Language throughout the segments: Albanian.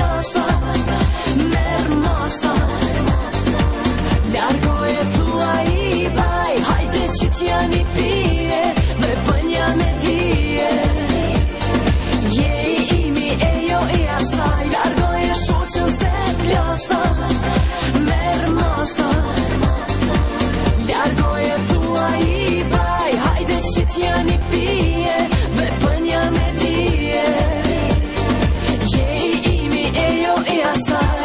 plasa, merr masa. Largo e thua i baj, hajde që t'ja një pije, me bënja me dije. Je i imi e jo i asaj, largo e shoqën se plasa, merr masa. Largo e thua i baj, hajde që t'ja një pije, me bënja me dije. Je i imi e jo i asaj.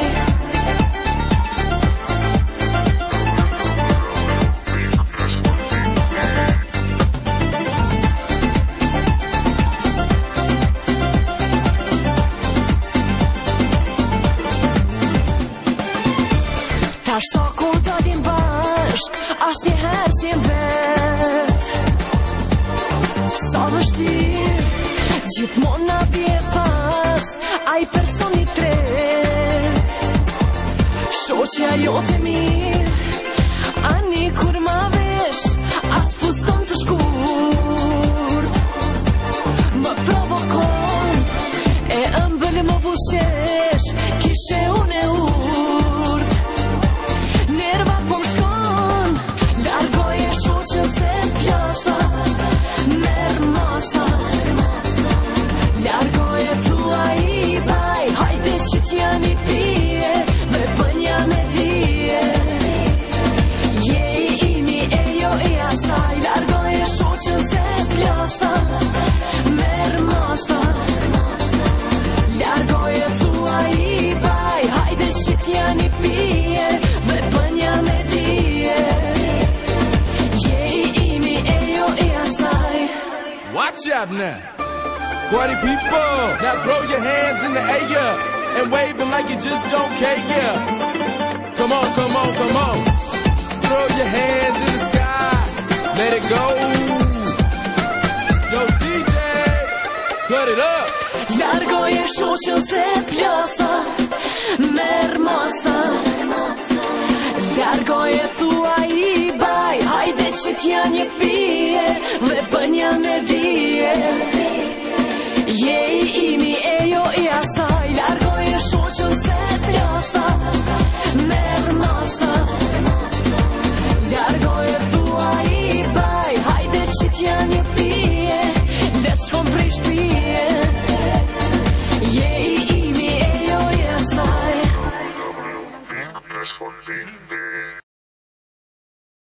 Tash sa ko dalim bashk, as njëherë si vet. Sa vështirë, gjithmonë na bje pas ai personi tret. Shoqja jote mirë, ani kur ma vesh atë fuston të shkurt. Më provokon, e ëmbël më bushesh, kishe unë e urt. Nerva po m'shkon, largoj e shoqën se plasa, merr masa. Largoj e thua i baj, hajde që t'ja një pije, me bënja me dije. Je i imi e jo i asaj, largoj e shoqën se plasa, merr masa. Largoj e thua i baj, hajde që t'ja një pije, me bënja me dije. Je i imi e jo i asaj. Watch out now. Party people, now throw your hands in the air and wave them like you just don't care, yeah. Come on, come on, come on. Throw your hands in the sky, let it go. Yo DJ, cut it up. Largoj e shoqën se plasa, merr masa. Largoj e thua i baj, hajde që t'ja një pije, dhe bënja me dije. Je i imi e jo i asaj, largoj e shoqën se plasa, merr masa. Largoj e thua i baj, hajde që t'ja një pije, let's shkom prej shtëpije. Je i imi e jo i asaj.